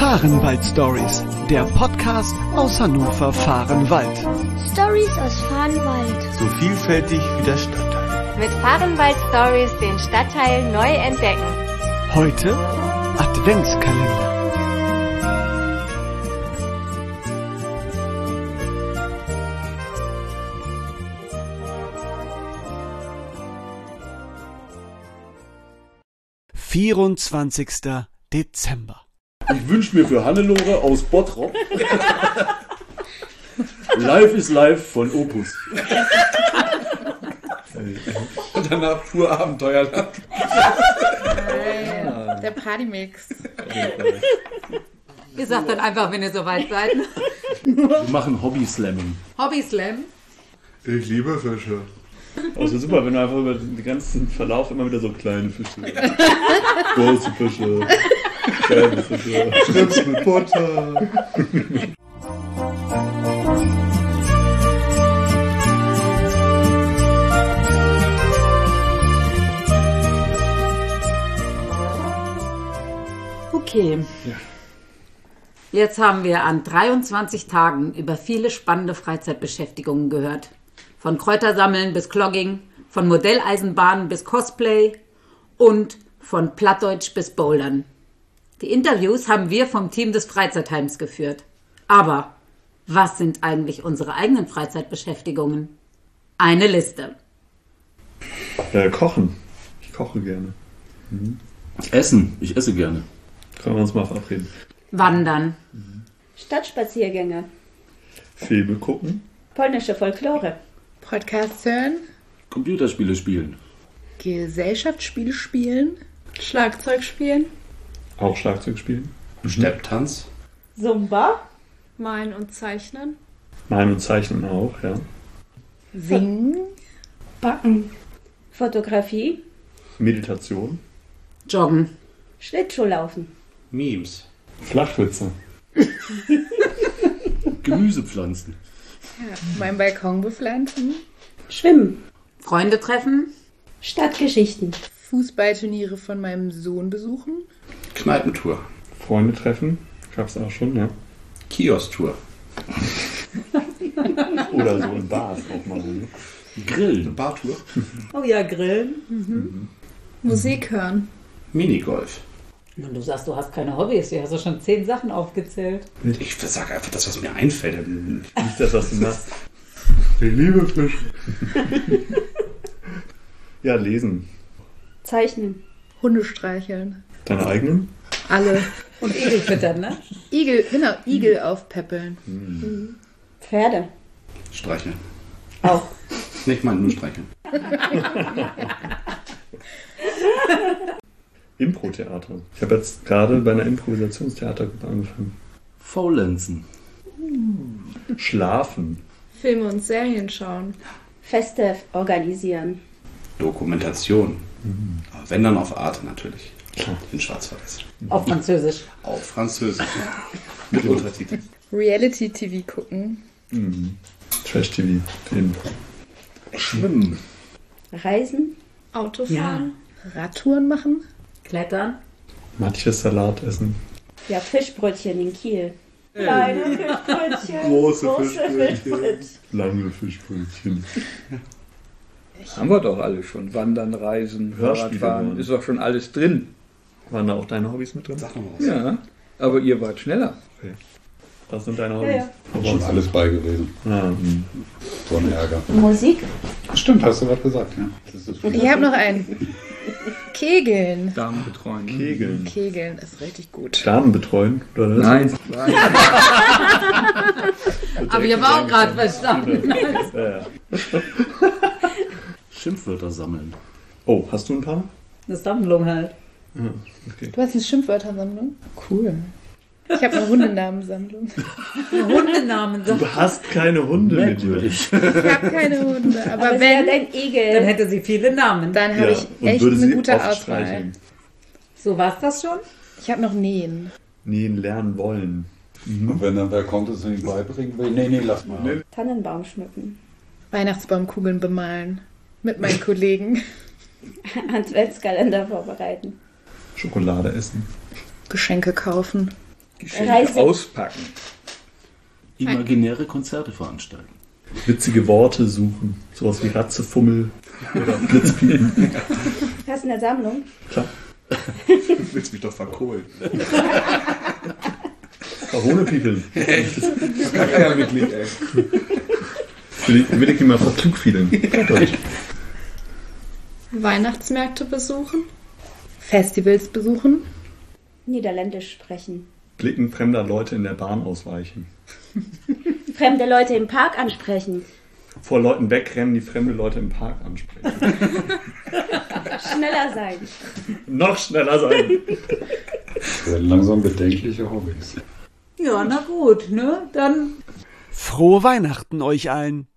Fahrenwald-Stories, der Podcast aus Hannover-Fahrenwald. Stories aus Fahrenwald. So vielfältig wie der Stadtteil. Mit Fahrenwald-Stories den Stadtteil neu entdecken. Heute Adventskalender. »24. Dezember. Ich wünsche mir für Hannelore aus Bottrop Life is Life von Opus. Und danach pur Abenteuerland. Der Partymix. Ihr sagt dann einfach, wenn ihr soweit seid. Wir machen Hobby-Slamming. Hobby-Slam. Ich liebe Fische. Also super, wenn du einfach über den ganzen Verlauf immer wieder so kleine Fische, große Fische, kleine Fische, Schnips mit Butter. Okay. Ja. Jetzt haben wir an 23 Tagen über viele spannende Freizeitbeschäftigungen gehört. Von Kräutersammeln bis Clogging, von Modelleisenbahnen bis Cosplay und von Plattdeutsch bis Bouldern. Die Interviews haben wir vom Team des Freizeitheims geführt. Aber was sind eigentlich unsere eigenen Freizeitbeschäftigungen? Eine Liste. Kochen. Ich koche gerne. Essen. Ich esse gerne. Können wir uns mal verabreden. Wandern. Stadtspaziergänge. Filme gucken. Polnische Folklore. Podcast hören. Computerspiele spielen. Gesellschaftsspiele spielen. Schlagzeug spielen. Auch Schlagzeug spielen. Stepptanz. Zumba. Malen und zeichnen. Malen und zeichnen auch, ja. Singen. Backen. Fotografie. Meditation. Joggen. Schlittschuhlaufen. Memes. Flachwitze. Gemüsepflanzen. Ja, mein Balkon bepflanzen. Schwimmen. Freunde treffen. Stadtgeschichten. Fußballturniere von meinem Sohn besuchen. Kneipentour. Freunde treffen. Gab's auch schon, ja. Kiosk-Tour. Oder so in Bars auch mal. Ne? Grillen. Bartour. Oh ja, Grillen. Musik hören. Minigolf. Du sagst, du hast keine Hobbys. Du hast doch schon 10 Sachen aufgezählt. Ich sage einfach das, was mir einfällt. Nicht das, was du machst. Ich liebe Fische. Ja, lesen. Zeichnen. Hunde streicheln. Deine eigenen? Alle. Und Igel füttern, ne? Igel aufpäppeln. Pferde. Streicheln. Auch. Nicht mal nur streicheln. Impro-Theater. Ich habe jetzt gerade bei einer Improvisationstheatergruppe angefangen. Faulenzen. Schlafen. Filme und Serien schauen. Feste organisieren. Dokumentation. Aber wenn dann auf Arte natürlich. In Schwarz-Weiß. Auf Französisch. Auf Französisch. Mit Untertiteln. Reality-TV gucken. Trash-TV. Film. Schwimmen. Reisen. Autofahren. Radtouren machen. Klettern. Manches Salat essen. Ja, Fischbrötchen in Kiel. Kleine Fischbrötchen. Große Fischbrötchen. Lange Fischbrötchen. Haben wir doch alle schon. Wandern, Reisen, Hörspiele Fahrradfahren. hören. Ist doch schon alles drin. Waren da auch deine Hobbys mit drin? Sag noch mal was. Ja, aber ihr wart schneller. Was sind deine Hobbys? Ja. Schon alles beigeredet. So ein Ärger. Musik. Stimmt, hast du was gesagt, ja. Das ist Ich habe noch einen. Kegeln. Damen betreuen. Kegeln. Kegeln ist richtig gut. Damen betreuen? Oder was? Nein. Aber ich habe auch gerade verstanden. Ja. Schimpfwörter sammeln. Oh, hast du ein paar? Eine Sammlung halt. Okay. Du hast eine Schimpfwörtersammlung? Cool. Ich habe eine Hundenamensammlung. Eine Hundenamen. Du hast keine Hunde mit dir. Ich habe keine Hunde. Aber Aber wenn, dein Dann Igel. hätte sie viele Namen. dann habe ich und echt würde eine sie gute oft Auswahl. streicheln. So war's das schon? Ich habe noch Nähen. Nähen lernen wollen. Und wenn dann wer kommt, das nicht beibringen will, nee, lass mal. Tannenbaum schmücken. Weihnachtsbaumkugeln bemalen. Mit meinen Kollegen. Adventskalender vorbereiten. Schokolade essen. Geschenke kaufen. Geschenke auspacken. Imaginäre Konzerte veranstalten. Witzige Worte suchen. Sowas wie Ratzefummel oder Blitzpiepen. Hast du eine Sammlung? Klar. Du willst mich doch verkohlen. Hohnepiepeln. Echt? Gar keiner Mitglied, ey. Will ich immer verklugfiedeln. Weihnachtsmärkte besuchen. Festivals besuchen. Niederländisch sprechen. Blicken fremder Leute in der Bahn ausweichen. Fremde Leute im Park ansprechen. Vor Leuten wegrennen, die fremde Leute im Park ansprechen. Schneller sein. Noch schneller sein. Das werden langsam bedenkliche Hobbys. Ja, na gut, ne? Dann Frohe Weihnachten euch allen.